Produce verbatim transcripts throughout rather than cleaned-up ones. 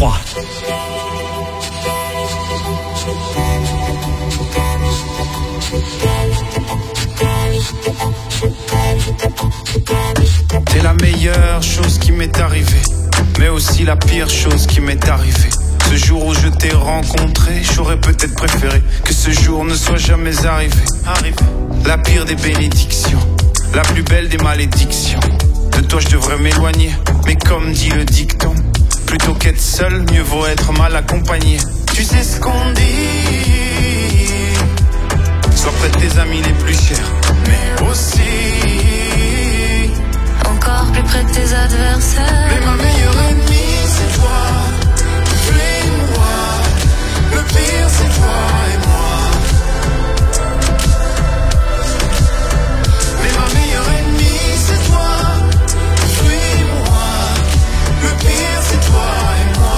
trois. T'es la meilleure chose qui m'est arrivée, mais aussi la pire chose qui m'est arrivée. Ce jour où je t'ai rencontré, j'aurais peut-être préféré que ce jour ne soit jamais arrivé. Arrivé. La pire des bénédictions, la plus belle des malédictions. De toi je devrais m'éloigner, mais comme dit le dicton, plutôt qu'être seul, mieux vaut être mal accompagné. Tu sais ce qu'on dit, sois près de tes amis les plus chers, mais aussi encore plus près de tes adversaires. Mais ma meilleure ennemie c'est toi, tu es moi. Le pire c'est toi et moi. Mais ma meilleure ennemie c'est toi, tu es moi. Le pire c'est toi et moi.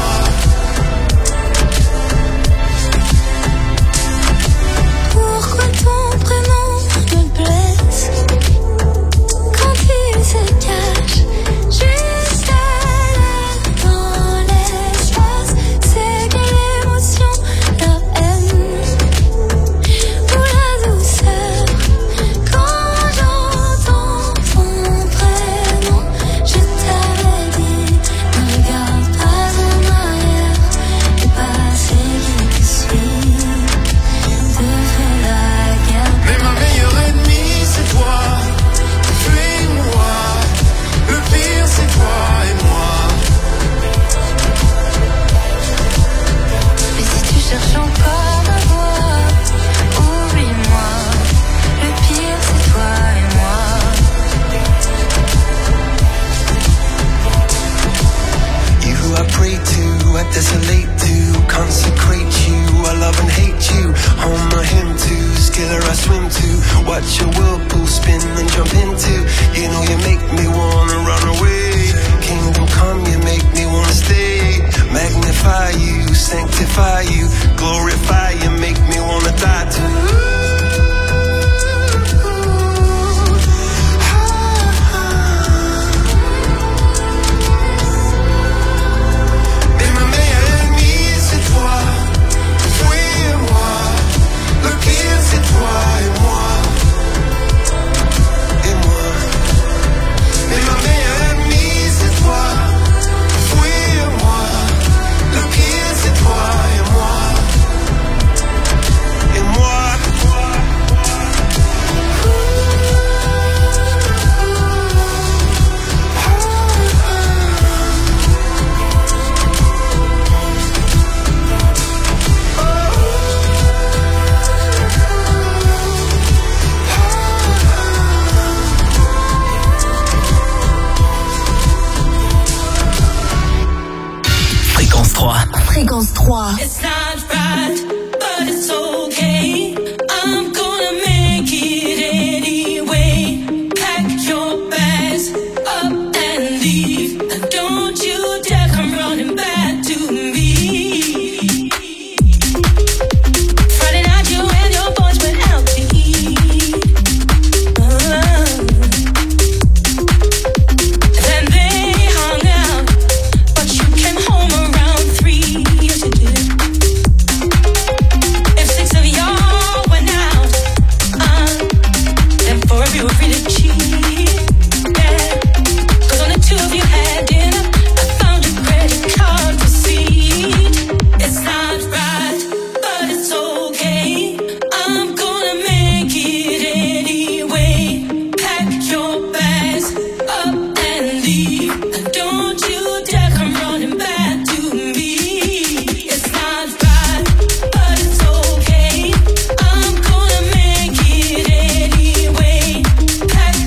Pourquoi ton prénom me blesse quand il se cache juste là dans l'espace? C'est quelle émotion, la haine ou la douceur? Quand j'entends ton prénom, je t'avais dit, ne regarde pas en arrière, le passé qui te suit te fait la guerre. Mais ma meilleure ennemie c'est toi, tu es moi. Le pire c'est toi et moi. Mais si tu cherches encore ma voix, oublie-moi. Le pire c'est toi et moi. You who I pray to, I desolate to, consecrate you, I love and hate you. Home my hymn to, skiller I swim to, watch your whirlpool spin and jump into. You know you make me wanna run away. Kingdom come, you make me wanna stay. Magnify you, sanctify you, glorify you, make me wanna die too. Fréquence trois. It's not right, but it's okay. I'm gonna make it anyway. Pack your bags up and leave. And don't you dare come running back to me. Friday night you and your boys went out to eat. Uh, then they hung out, but you came home around three. Yes, you did. If six of y'all went out, uh, then four of you were really cheap. Yeah, 'cause only two of you had dinner. I found your credit card receipt. It's not right, but it's okay. I'm gonna make it anyway. Pack your bags up and leave. And don't you dare come running back to me. It's not right, but it's okay. I'm gonna make it anyway. Pack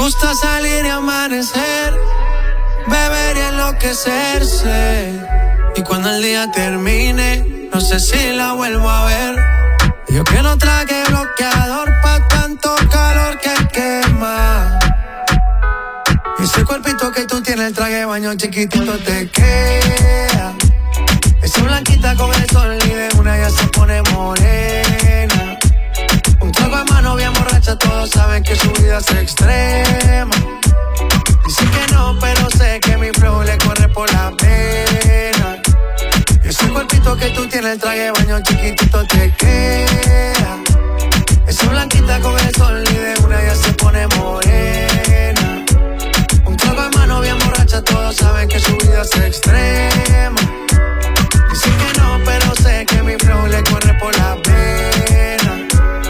gusta salir y amanecer, beber y enloquecerse. Y cuando el día termine, no sé si la vuelvo a ver. Yo que no traje bloqueador pa' tanto calor que quema. Ese cuerpito que tú tienes, el traje de baño chiquitito te queda. Esa blanquita con el sol y de una ya se pone morena. Un trago de mano bien borracha, todos saben que su vida es extrema. Dicen que no, pero sé que mi flow le corre por la pena. Ese cuerpito que tú tienes, el traje de baño chiquitito te queda. Esa blanquita con el sol y de una ya se pone morena. Un trago de mano bien borracha, todos saben que su vida es extrema. Dicen que no, pero sé que mi flow le corre por la pena.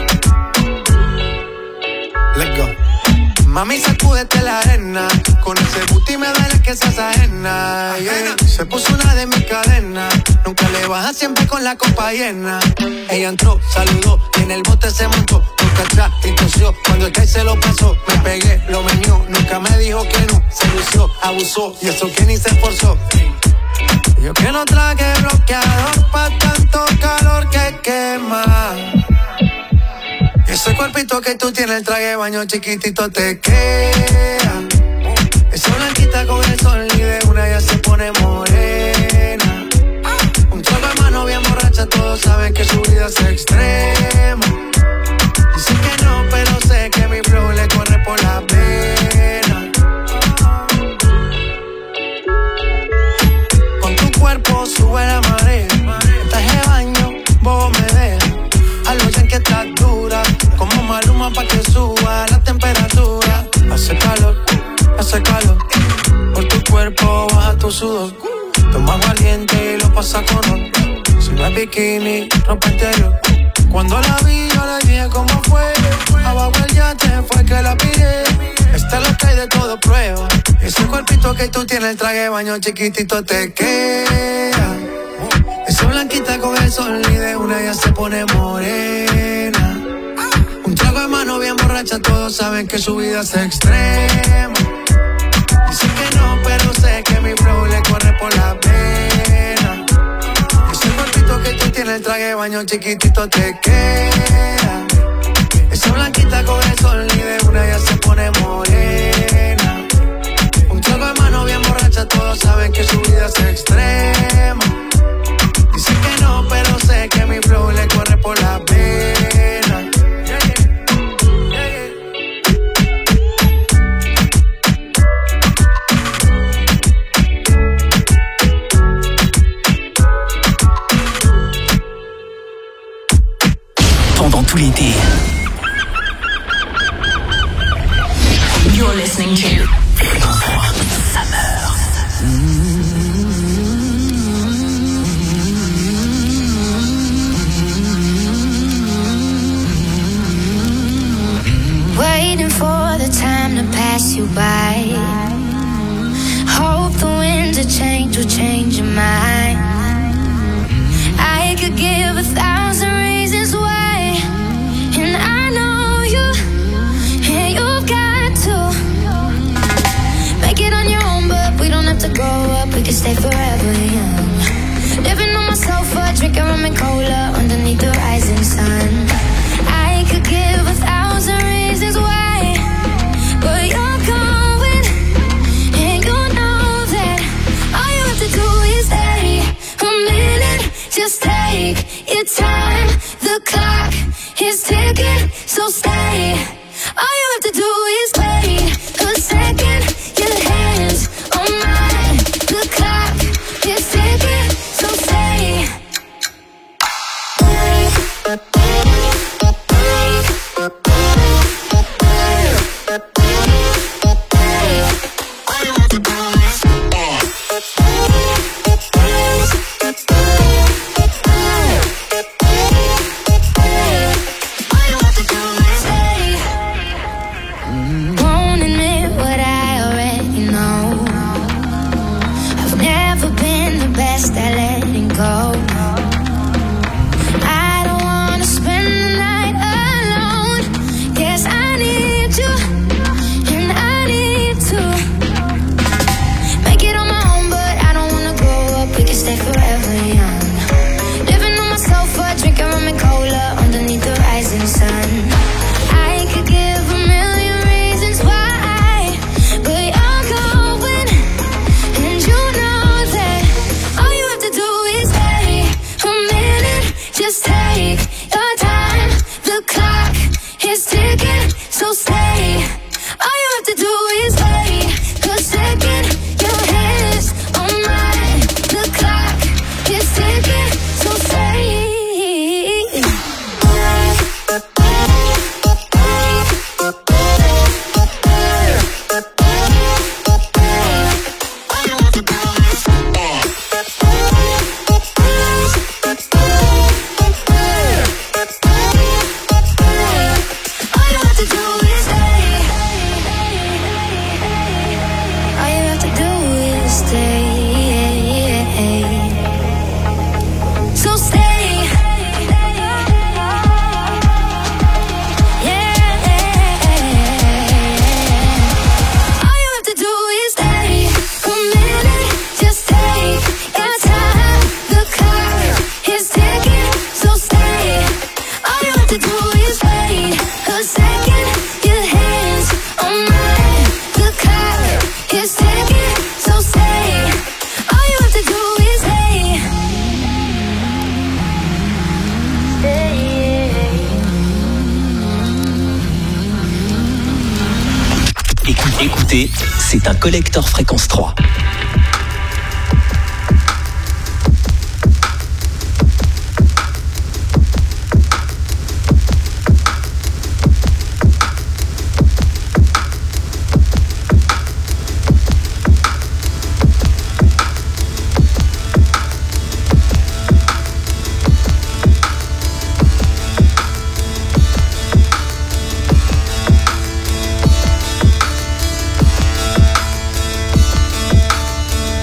Let's go. Mami, sacúdete la arena. Con ese booty me duele que seas ajena, yeah. Se puso una de mis cadenas. Nunca le baja, siempre con la copa llena. Ella entró, saludó y en el bote se montó. Nunca atrás y tosió. Cuando el que se lo pasó, me pegué, lo menió. Nunca me dijo que no. Se lució, abusó y eso que ni se esforzó. Yo que no traje bloqueador pa' tanto calor que quema. Ese cuerpito que tú tienes, el traje de baño chiquitito te queda. Esa blanquita con el sol y de una ya se pone morena. Un trago de mano bien borracha, todos saben que su vida es extrema. Dicen que no, pero sé que mi flow le corre por la pena. Con tu cuerpo sube la marea. El traje de baño, bobo me deja. A los en que estás dura, como Maluma pa' que suba la temperatura. Hace calor, hace calor. Por tu cuerpo baja tu sudor. Toma valiente y lo pasa con honor. Si no es bikini, ropa interior. Cuando la vi yo le dije cómo fue. Abajo el yate fue que la pillé. Esta es lo que hay de todo prueba. Ese cuerpito que tú tienes, el traje de baño chiquitito te queda. Esa blanquita con el sol y de una ya se pone morena. Un trago de mano bien borracha, todos saben que su vida es extrema. Dicen que no, pero sé que mi flow le corre por la pena. Ese cuerpito que tú tienes, el traje de baño chiquitito te queda. Esa blanquita con el sol y de una ya se pone morena. Un trago de mano bien borracha, todos saben que su vida es extrema. Dicen que no, pero sé que mi flow le corre por la pena. Pendant tout l'été, You're listening to Fréquence trois, Summer. Waiting for the time to pass you by. Hope the winds of change will change your mind. I could give a thousand reasons why, and I know you, and you've got to make it on your own, but we don't have to grow up, we can stay forever young. Living on my sofa, drinking rum and cola underneath the rising sun. I could give a thousand reasons why, but you're going, and you know that all you have to do is stay a minute. Just take your time, the clock is ticking, so stay. All you have to do is wait a second. Your hands on mine, the clock is ticking, so stay. Wanting Écoutez, écoutez, c'est un collector fréquence trois. We'll be right back.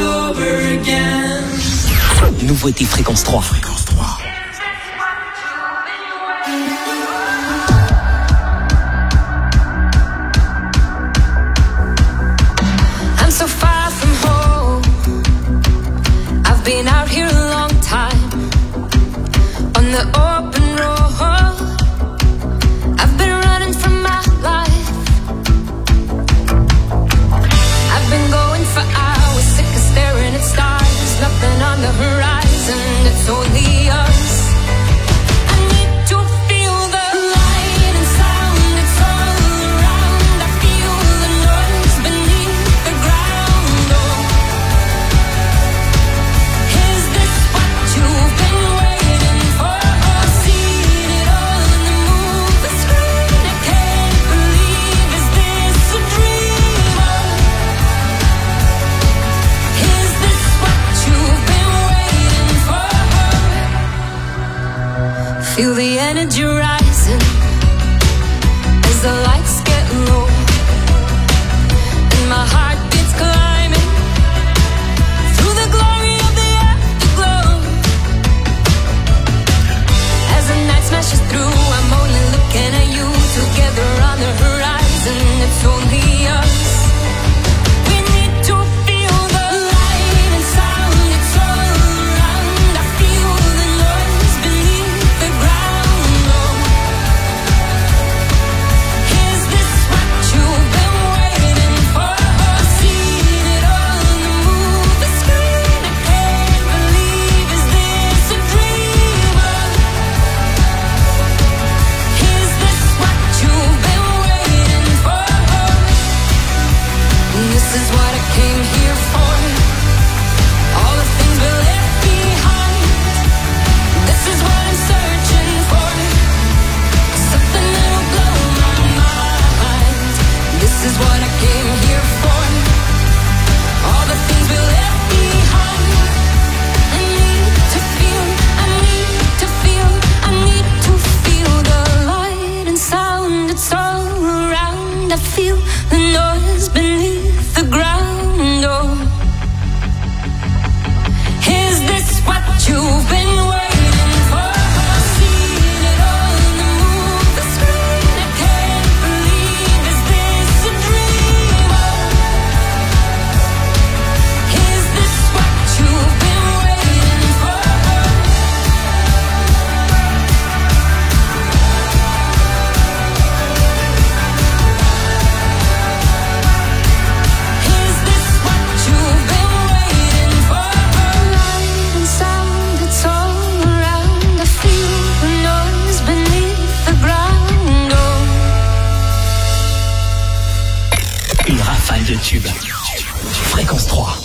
over again. Nouveauté Fréquence trois. Fréquence trois. I'm so far from home. I've been out here a long time on the open road. I've been running from my life. I've been going for hours, sick of staring at stars. Nothing on the horizon, it's only us. I need to feel the light and sound, it's all around. I feel the noise beneath the ground. Oh, is this what you've been waiting for? Seen it all in the movie screen. I can't believe, is this a dream? Is this what you've been waiting for? Feel the energy rising as the lights get low, and my heart gets climbing through the glory of the afterglow. As the night smashes through, I'm only looking at you. Together on the horizon, it's only us. We need to feel the light and sound, it's all around. I feel the noise beneath the ground. Oh, is this what you've been waiting for? Seen it all in the movie screen. I can't believe, is this a dream? Is this what you've been waiting for? This is what I came here for. All the things we left behind. This is what I'm searching for. Something that'll blow my mind. This is what I came here for. All the things we left behind. I need to feel, I need to feel, I need to feel the light and sound. It's all around. I feel the noise beneath the ground. Oh, is this what you've been waiting for? Seen it all in the movie screen. I can't believe, is this a dream? Is this what you've been waiting for? Is this what you've been waiting for? Light and sound, it's all around. I feel the noise beneath the ground. Oh, Une rafale de tubes. Fréquence trois.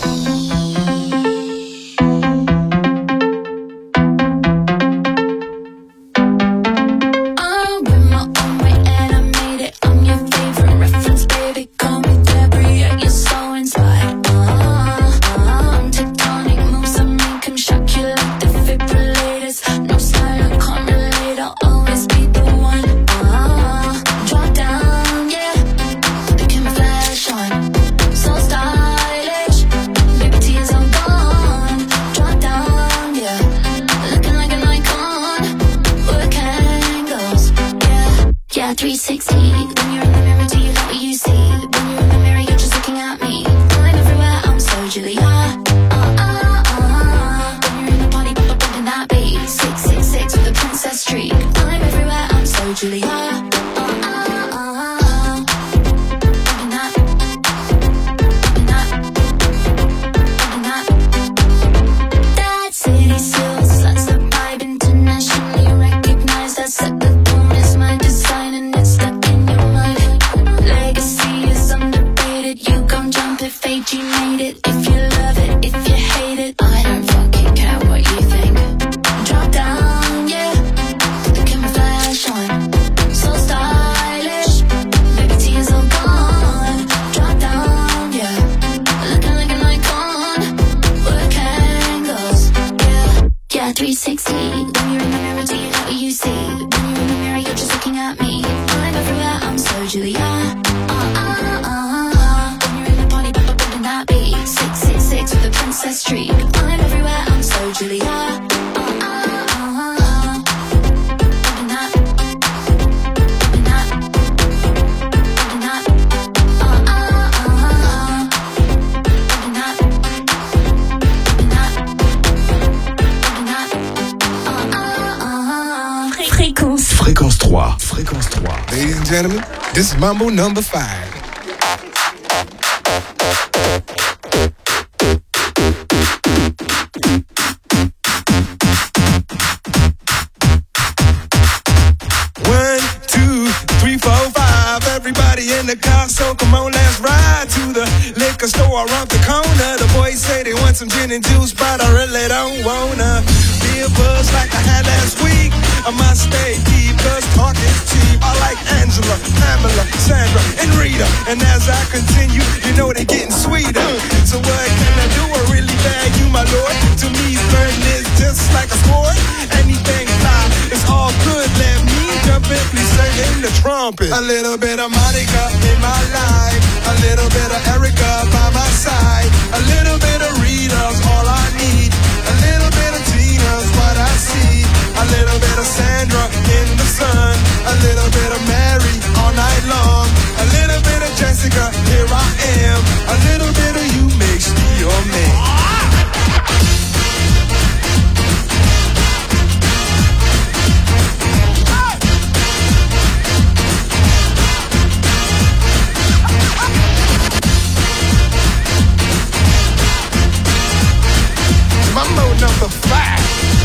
I went my own way and I made it. I'm your favorite reference, baby. Call me Debris, yeah, you're so inspired. Uh, uh, tectonic moves I make 'em shock you like defibrillators. No style, I can't relate. I'll always be the one. Uh, drop down, yeah. The camouflage on, so stylish. Liberty is all gone. Drop down, yeah. Looking like an icon. Work angles, yeah. Yeah, three sixty. When you're in the mirror, do you know what you see? When you're in the mirror, you're just looking at me. I'm everywhere, I'm so Julia. Uh, uh, uh. When you're in the party, but bumping that beat. six six six with a princess streak. I'm everywhere, I'm so Julia. Uh, uh, uh. Bumping that, bumping that, bumping that. That city sills, that's the vibe, internationally recognized. That set the tone, it's my design and it's stuck in your mind. Legacy is undefeated, you gon' jump if A G made it. If you love it, if you hate it, I don't fucking care what you think. Drop down, yeah. The camouflage on, so stylish. Liberty is all gone. Drop down, yeah. Looking like an icon. Work angles, yeah. Yeah, three sixty. When you're in the mirror, do you know what you see? When you're in the mirror, you're just looking at me. I'm everywhere, I'm so Julia. Uh, uh, uh. When you're in the party, but bumping that beat. six six six with a princess Sunset Street. I'm everywhere, I'm so Julia. Uh, uh, uh, uh. Open up, open up, open up. Uh, uh, uh, open up, open up, open up. Uh, uh, uh. Fréquence. Fréquence trois. Fréquence trois. Ladies and gentlemen, this is Mambo number five. In the car, so come on, let's ride to the liquor store around the corner. The boys say they want some gin and juice, but I really don't wanna be a buzz like I had last week. I must stay deep, cause talk is cheap. I like Angela, Pamela, Sandra, and Rita. And as I continue, you know they're getting sweeter. So what can I do? I really bag you, my lord. To me, flirting is just like a sport. Anything fly, it's all good. Let me jump in, please sing in the trumpet. A little bit of Monica in my life, a little bit of Erica by my side, a little bit of Rita's all I need, a little bit of Tina's what I see, a little bit of Sandra in the sun, a little bit of Mary all night long, a little bit of Jessica, here I am, a little bit of you makes me your man. Mambo number five.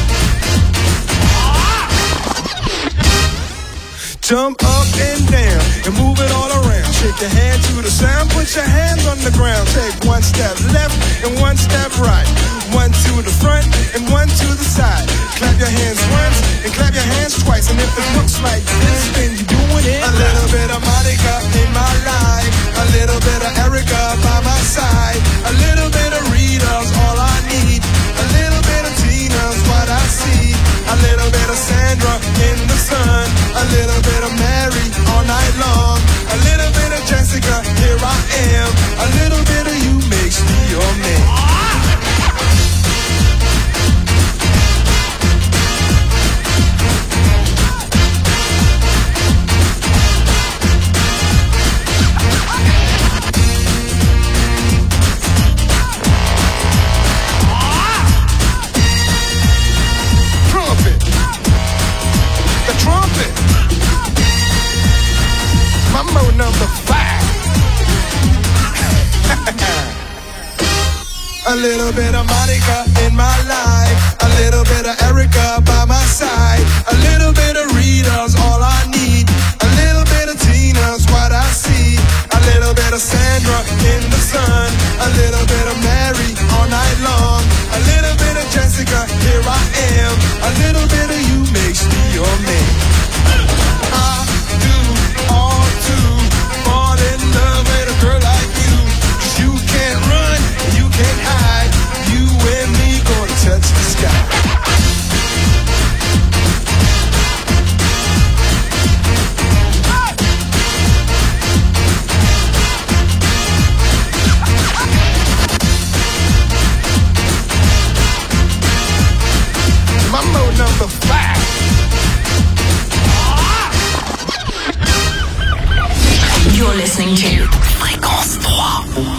Jump up and down and move it all around. Shake your hand to the sound, put your hands on the ground. Take one step left and one step right. One to the front and one to the side. Clap your hands once and clap your hands twice. And if it looks like this, then you're doing it. A little bit of Monica in my life, a little bit of Erica by my side, a little bit of Rita's all I need, a little bit of Tina's what I see, a little bit of Sandra in the sun, a little bit of Mary all night long, a little bit of Jessica, here I am, a little bit of you makes me your man. Mambo number five. A little bit of Monica in my life, a little bit of Erica by my side, a little bit of Rita's all I need, a little bit of Tina's what I see, a little bit of Sandra in the sun, a little bit of Mary all night long, a little bit of Jessica, here I am, a little bit of you makes me your man. I do all to fall in love with a girl like you, 'cause you can't run, you can't hide, you and me gonna touch the sky. Mambo number five. You're listening to Fréquence trois.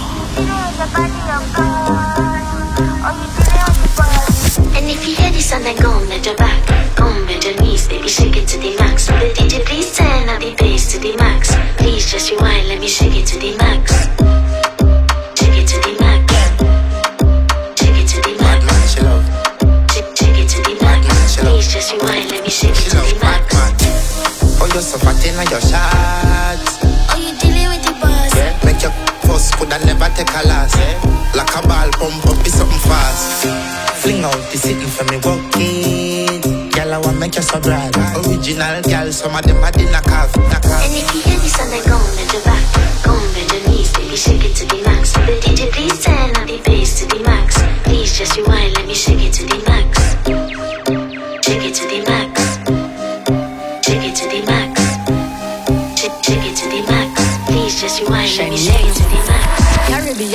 And if you hear this song, then go with your back, go with your knees, baby, shake it to the max. The D J, please turn up the bass to the max. Please just rewind, let me shake it to the max. Shake it to the max. Shake it to the max. Shake, shake it to the max. Please just rewind, let me shake it to the max. Oh, you're so fat in your shots. Oh, you dealing with the boss? Yeah, make your first could I never take a last. Yeah. Like a ball pump up, be something fast. Fling out the sitting for me walking. Girl, I want make you so glad. Original girl, some of them are in a calf. And if you hear this song, then go with your back, go with your knees, baby, shake it to the max. The D J, please turn up the bass to the max. Please just rewind, let me shake it to the max. Shake it to the max. Shake it to the max. Shake, shake it to the max. Please just rewind, let me shake it to the max. Caribbean girl, we know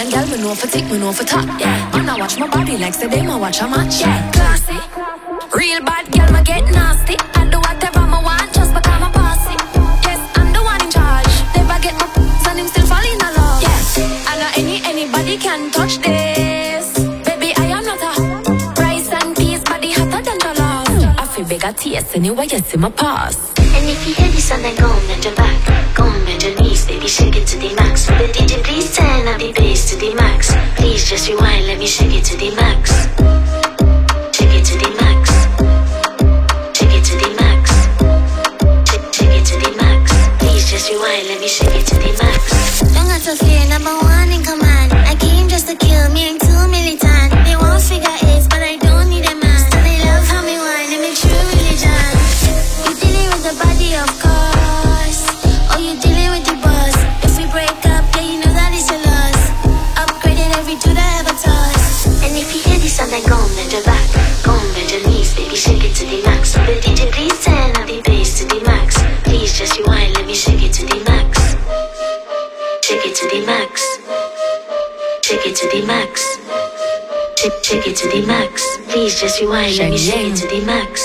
know for tick, me know for top. Yeah, and I watch my body like say them I watch a match. Yeah, classy, real bad girl, me get nasty. I do whatever me want just because I'm bossy. Yes, I'm the one in charge. Never get my and him still fall in love. Yeah, and not any anybody can touch this. Baby, I am not a rice and peas, body hotter than the love. I feel big at taste anyway, you see my pass. And if you hear this song, then go bend your back, go bend your knees, baby, shake it to the max. Will the D J please turn up the bass to the max? Please just rewind, let me shake it to the max. Shake it to the max. Shake it to the max. Shake, shake it to the max. Please just rewind, let me shake it to the max. Don't got to fear, number one in command. I came just to kill me, ain't too militant. They won't figure eight, but I don't need a man. They love how me whine, and make true religion. You dealing with the body, of course. Oh, you dealing with the boss. If we break up, yeah, you know that it's your loss. Upgraded every two that ever toss. And if you hear this song, then go bend your back, go bend your knees, baby, shake it to the max. Will the D J please turn up the bass to the max? Please just rewind, let me shake it to the max. Shake it to the max. Shake it to the max. Shake, shake it to the max. Please just rewind, let me shake it to the max.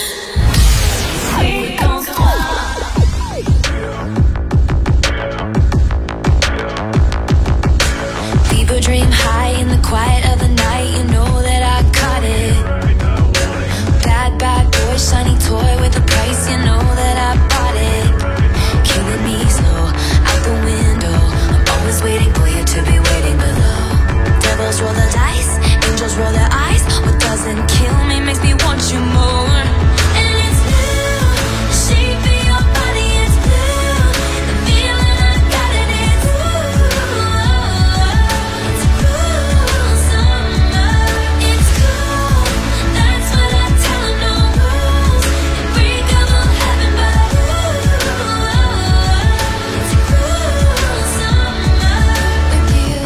People dream high in the quiet of the night. You know that I caught it. Bad, bad boy, shiny toy with a price. You know that I bought it. Killing me slow, out the window. I'm always waiting for you to be waiting below. Devils roll the dice, angels roll their eyes. What doesn't kill me makes me want you more. And it's blue, the shape of your body is blue. The feeling I got it is blue. It's cool summer, it's cool. That's what I tell 'em, no rules. Unbreakable heaven, but ooh, it's cool summer with you.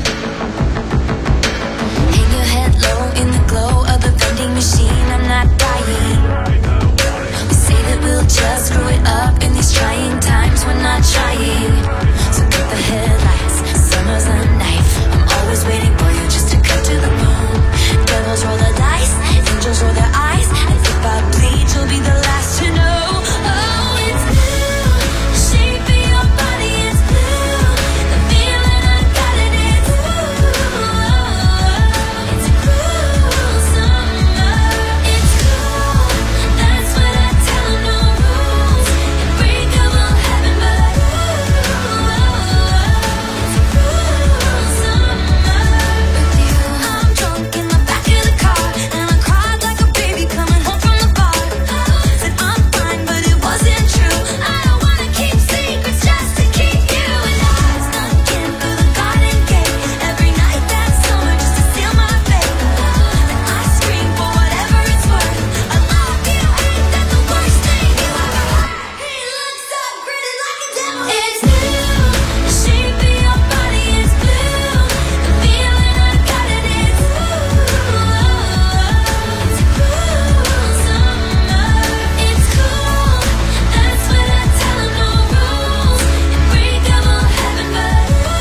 Hang your head low in the glow of the vending machine. I'm not dying. We say that we'll just screw it up in these trying times. We're not trying. So cut the headlights. Summer's a knife. I'm always waiting for you just to cut to the bone. Devils roll the dice, angels roll their eyes. And if I bleed, you'll be the last to know. Oh, it's blue. The shape of your body is blue. The feeling I got it is blue. It's cool summer. It's cool. That's what I tell 'em, no rules. Unbreakable heaven, but ooh, it's cool summer with you. I'm drunk in the back of the car, and I cried like a baby coming home from the bar. Said I'm fine, but it wasn't true. I don't wanna keep secrets just to keep you. And I snuck in through the garden gate every night that summer just to seal my fate. And I scream for whatever it's worth. I love you, ain't that the worst thing you ever heard? He looks so pretty like a devil. It's blue, the shape of your body is blue. The feeling I got it is blue. It's cool summer, it's cool. That's what I tell 'em, no rules. Unbreakable heaven, but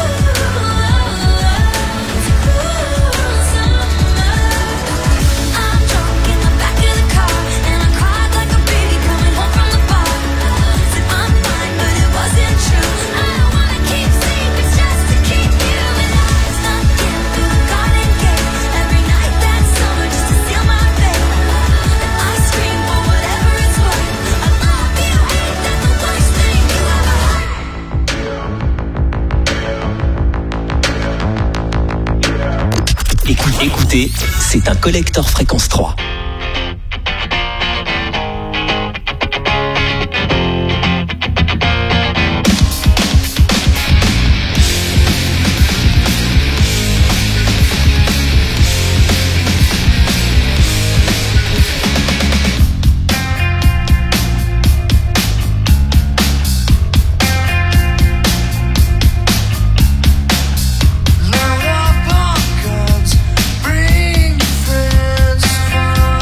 ooh, it's cool summer. I'm drunk in the back of the car, and I cried like a baby coming home from the bar. Said I'm fine, but it wasn't true. I don't wanna keep secrets just to keep you. And I snuck in through the garden gate every night that summer just to seal my fate. And I scream for whatever it's worth. I love you, ain't that the worst thing you ever heard? Écoutez, écoutez, c'est un collector fréquence trois. Load up on guns, bring your friends.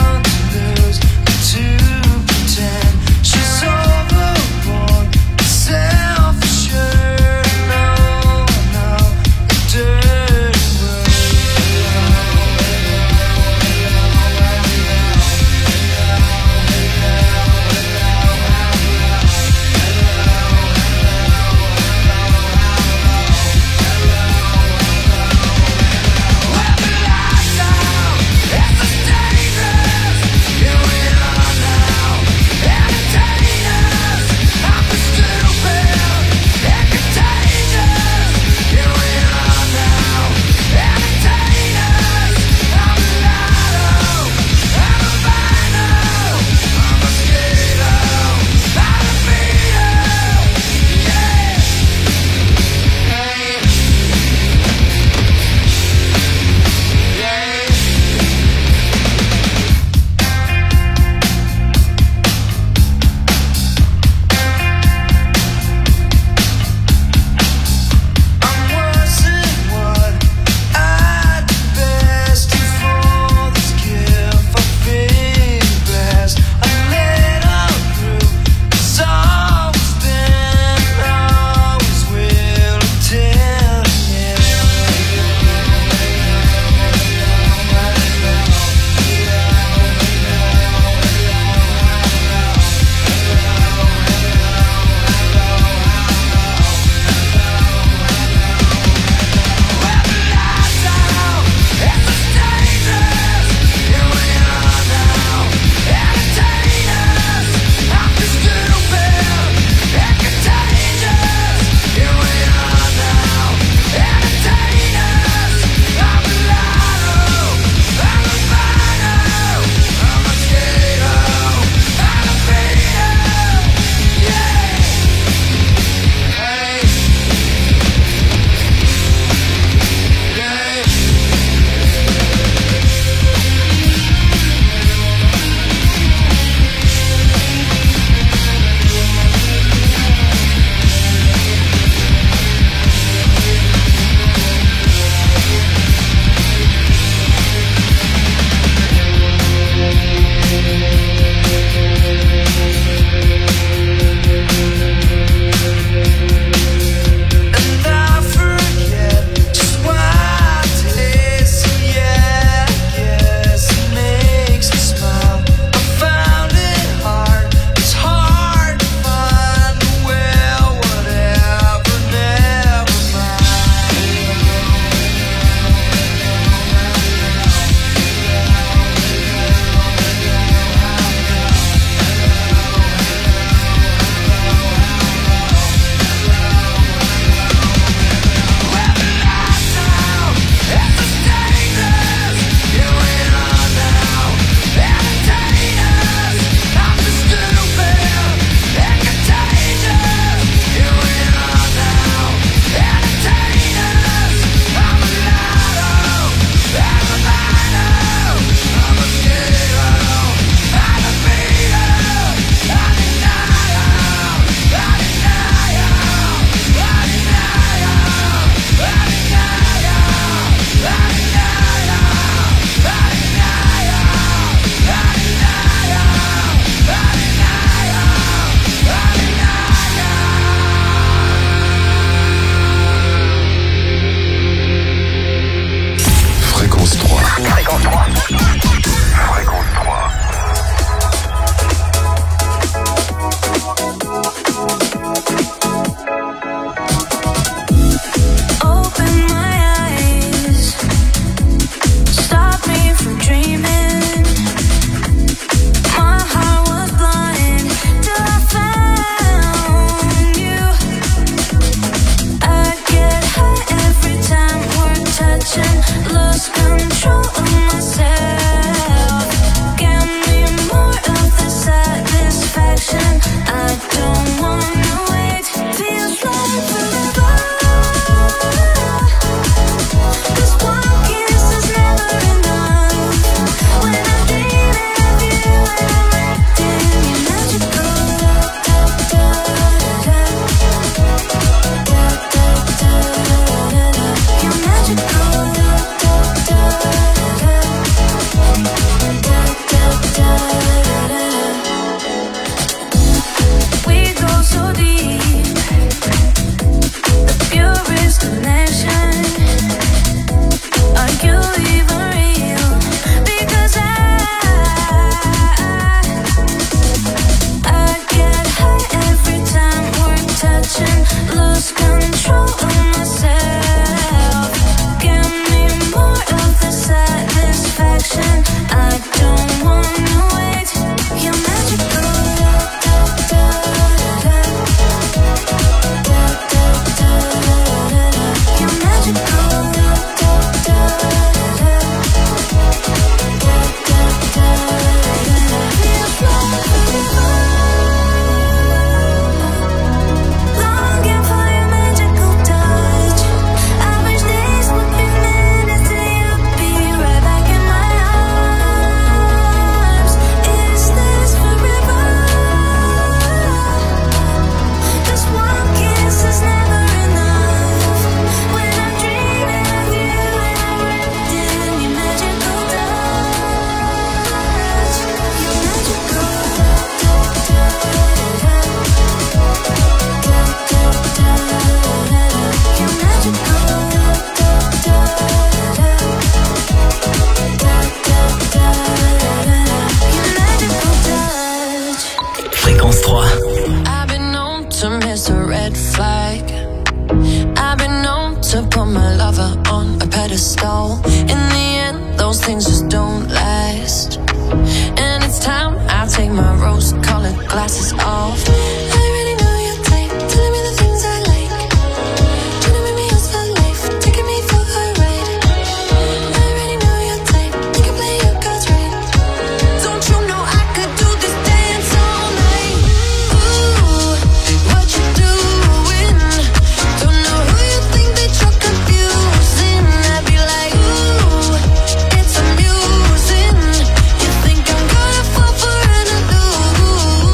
things just don't last. And it's time I take my rose-colored glasses off. I already know your type, telling me the things I like, trying to make me yours for life, taking me for a ride. I already know your type, you can play your cards right. Don't you know I could do this dance all night? Ooh, what you doing? Don't know who you think that you're confusing. I'd be like, ooh, it's amusing. You think I'm gonna fall for an illusion?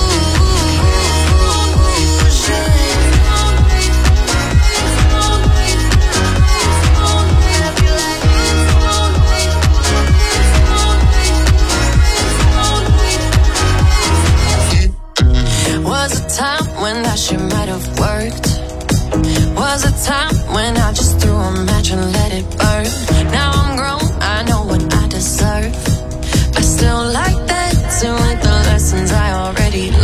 Was a time when that shit might have worked. Was a time when I just threw a match and let it burn. Now I'm grown, I know what I deserve. I still like dancing with the lessons I already learned.